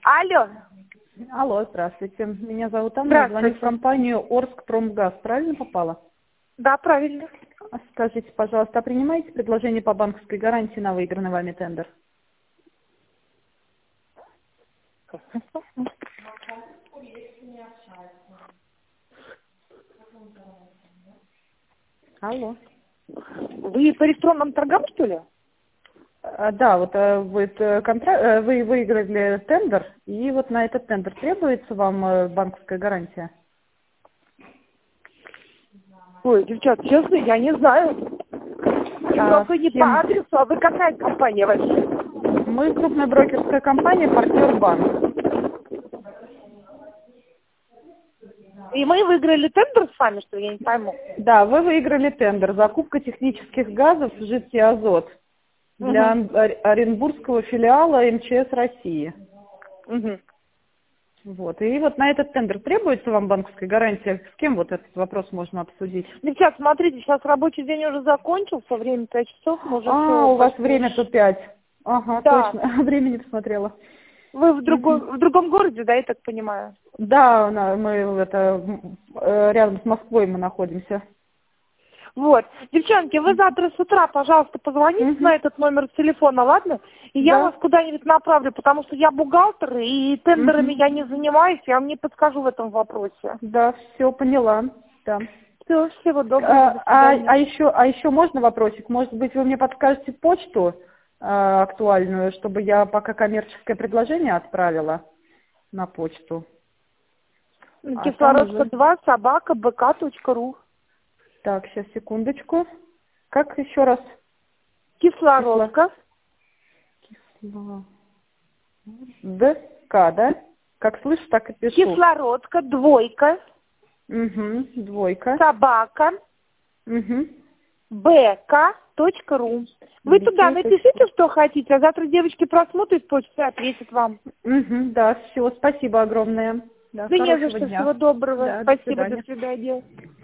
Алло. Алло, здравствуйте. Меня зовут Анна, я звоню в Здравствуйте. компанию Орскпромгаз. Правильно попала? Да, правильно. Скажите, пожалуйста, а принимаете предложение по банковской гарантии на выигранный вами тендер? Алло. Вы по электронным торгам, что ли? Да, вот вы выиграли тендер, и вот на этот тендер требуется вам банковская гарантия? Ой, девчат, честно, я не знаю. Немного не по адресу, а вы какая компания вообще? Мы крупная брокерская компания «Партнер Банк». И мы выиграли тендер с вами, что ли? Я не пойму. Да, вы выиграли тендер «Закупка технических газов жидкий азот» для Оренбургского филиала МЧС России. Угу. Вот. И вот на этот тендер требуется вам банковская гарантия? С кем вот этот вопрос можно обсудить? Девчат, смотрите, сейчас рабочий день уже закончился, время 5 часов, мы уже все. У вас время-то 5. Ага, да. точно. Время не посмотрела. Вы в другом городе, да, я так понимаю? Да, мы рядом с Москвой мы находимся. Вот. Девчонки, вы завтра с утра, пожалуйста, позвоните на этот номер телефона, ладно? И я вас куда-нибудь направлю, потому что я бухгалтер, и тендерами я не занимаюсь, я вам не подскажу в этом вопросе. Да, все поняла. Да. Все, всего доброго, до свидания. А еще можно вопросик? Может быть, вы мне подскажете почту актуальную, чтобы я пока коммерческое предложение отправила на почту? Кислородка 2, собака, bk.ru. Так, сейчас, секундочку. Как еще раз? Кислородка. ДК, да? Как слышу, так и пишу. Кислородка, 2. Угу, 2. Собака. Угу. bk.ru. Вы туда напишите, что хотите, а завтра девочки просмотрят почту и ответят вам. Угу, да, все, спасибо огромное. Да, Да не за хорошего что, дня. всего доброго. Да, Спасибо, до до свидания.